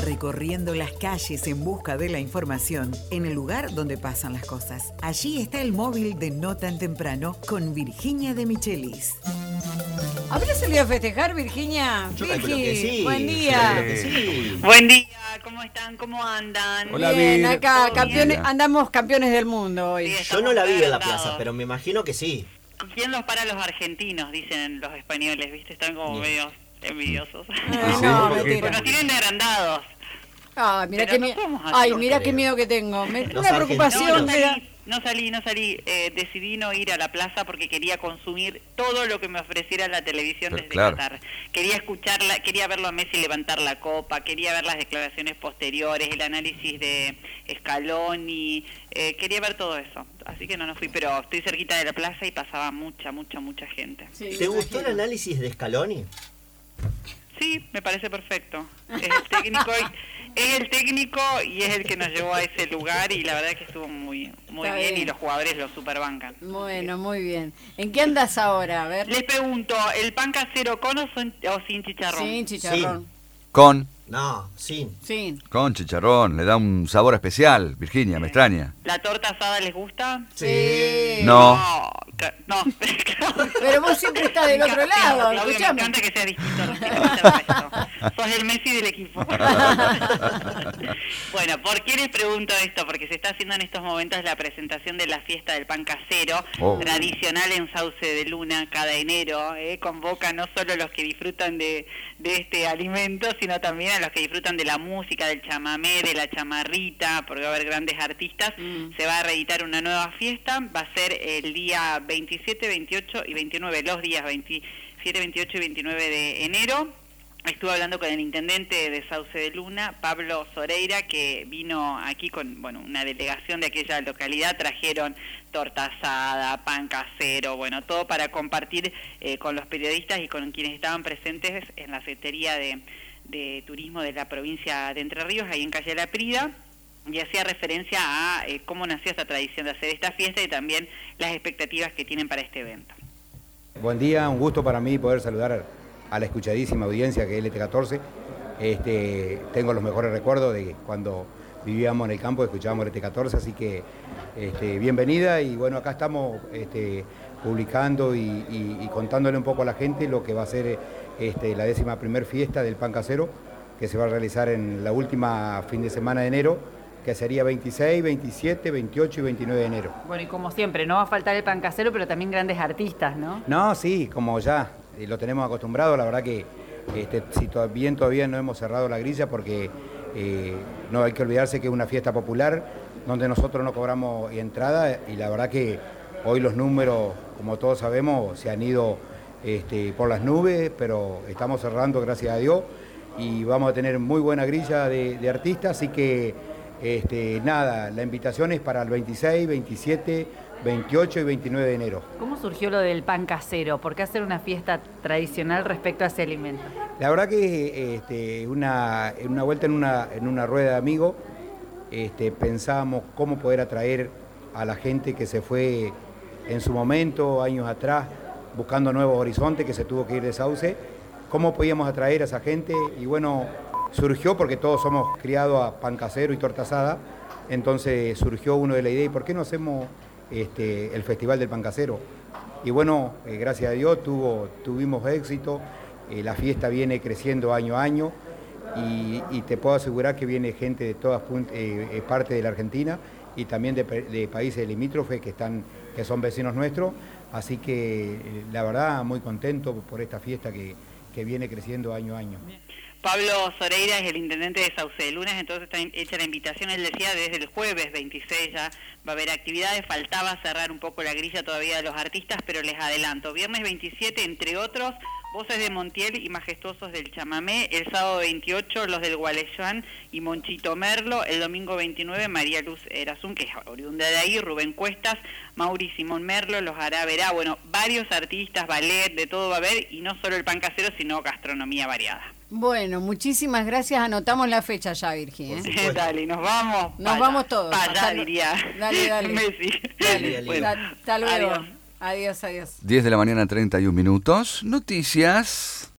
recorriendo las calles en busca de la información en el lugar donde pasan las cosas. Allí está el móvil de No Tan Temprano con Virginia de Michelis. ¿Habrá salido a festejar, Virginia? Yo calculo que sí. Buen día. Sí. Buen día, ¿cómo están? ¿Cómo andan? Hola, Bien, Vir. acá ¿Todo campeones, bien? andamos campeones del mundo hoy. Sí, Yo no la vi en la agrandados. plaza, pero me imagino que sí. ¿Quién los para los argentinos? Dicen los españoles, ¿viste? Están como Bien. medio envidiosos. No, ¿por qué? mentira. Nos tienen de agrandados. Ay, mira Pero qué no somos así. Ay, mira creo. qué miedo que tengo. Los Una preocupación. argentinos. No salí. Decidí no ir a la plaza porque quería consumir todo lo que me ofreciera la televisión Pero desde claro. Qatar. Quería escucharla, quería verlo a Messi levantar la copa, quería ver las declaraciones posteriores, el análisis de Scaloni, quería ver todo eso. Así que no fui, pero estoy cerquita de la plaza y pasaba mucha gente. Sí, ¿Te me gustó el imagino. análisis de Scaloni? Sí, me parece perfecto. Es el técnico y es el que nos llevó a ese lugar y la verdad que estuvo muy Está bien y bien. los jugadores lo superbancan. Bueno, muy bien. ¿En qué andas ahora? A ver. Les pregunto, ¿el pan casero con o sin chicharrón? Sin chicharrón. Con No, sin. Sin. Con chicharrón, le da un sabor especial, Virginia, me extraña. ¿La torta asada les gusta? Sí. No. No. Pero vos siempre estás del otro lado, Claudio, me escuchame. encanta que sea distinto respecto al resto. Sos el Messi del equipo. Bueno, ¿por qué les pregunto esto? Porque se está haciendo en estos momentos la presentación de la fiesta del pan casero, Oh. tradicional en Sauce de Luna cada enero. Convoca no solo a los que disfrutan de este alimento, sino también a los que disfrutan de la música, del chamamé, de la chamarrita, porque va a haber grandes artistas. Se va a reeditar una nueva fiesta, va a ser el día 27, 28 y 29, los días 27, 28 y 29 de enero. Estuve hablando con el intendente de Sauce de Luna, Pablo Soreira, que vino aquí con una delegación de aquella localidad. Trajeron torta asada, pan casero, todo para compartir con los periodistas y con quienes estaban presentes en la Secretaría de Turismo de la provincia de Entre Ríos, ahí en Calle La Prida. Y hacía referencia a cómo nació esta tradición de hacer esta fiesta y también las expectativas que tienen para este evento. Buen día, un gusto para mí poder saludar a la escuchadísima audiencia que es LT14. Tengo los mejores recuerdos de cuando vivíamos en el campo, escuchábamos LT14, así que bienvenida y acá estamos publicando y contándole un poco a la gente lo que va a ser la 11ª fiesta del pan casero que se va a realizar en la última fin de semana de enero, que sería 26, 27, 28 y 29 de enero. Bueno, y como siempre, no va a faltar el pan casero, pero también grandes artistas, ¿no? No, sí, como ya lo tenemos acostumbrado, la verdad que si todavía no hemos cerrado la grilla porque no hay que olvidarse que es una fiesta popular donde nosotros no cobramos entrada y la verdad que hoy los números, como todos sabemos, se han ido por las nubes, pero estamos cerrando, gracias a Dios, y vamos a tener muy buena grilla de artistas, así que la invitación es para el 26, 27, 28 y 29 de enero. ¿Cómo surgió lo del pan casero? ¿Por qué hacer una fiesta tradicional respecto a ese alimento? La verdad que una vuelta en una rueda de amigos pensábamos cómo poder atraer a la gente que se fue en su momento, años atrás, buscando nuevos horizontes, que se tuvo que ir de Sauce, cómo podíamos atraer a esa gente y surgió porque todos somos criados a pan casero y torta asada, entonces surgió uno de la idea, ¿y por qué no hacemos el Festival del Pan Casero? Y gracias a Dios tuvimos éxito, la fiesta viene creciendo año a año y te puedo asegurar que viene gente de todas partes de la Argentina y también de países limítrofes que son vecinos nuestros, así que la verdad muy contento por esta fiesta que viene creciendo año a año. Pablo Soreira es el intendente de Sauce de Lunas, entonces está hecha la invitación, él decía, desde el jueves 26 ya va a haber actividades, faltaba cerrar un poco la grilla todavía de los artistas, pero les adelanto, viernes 27, entre otros, Voces de Montiel y Majestuosos del Chamamé, el sábado 28, los del Gualeguaychú y Monchito Merlo, el domingo 29, María Luz Erazún, que es oriunda de ahí, Rubén Cuestas, Mauri Simón Merlo, los hará verá, varios artistas, ballet, de todo va a haber, y no solo el pan casero, sino gastronomía variada. Bueno, muchísimas gracias. Anotamos la fecha ya, Virgi. Dale, nos vamos. Nos vamos todos. Para allá, diría. Dale. Messi. Dale. Bueno, Hasta luego. adiós. Adiós. 10 de la mañana, 31 minutos. Noticias.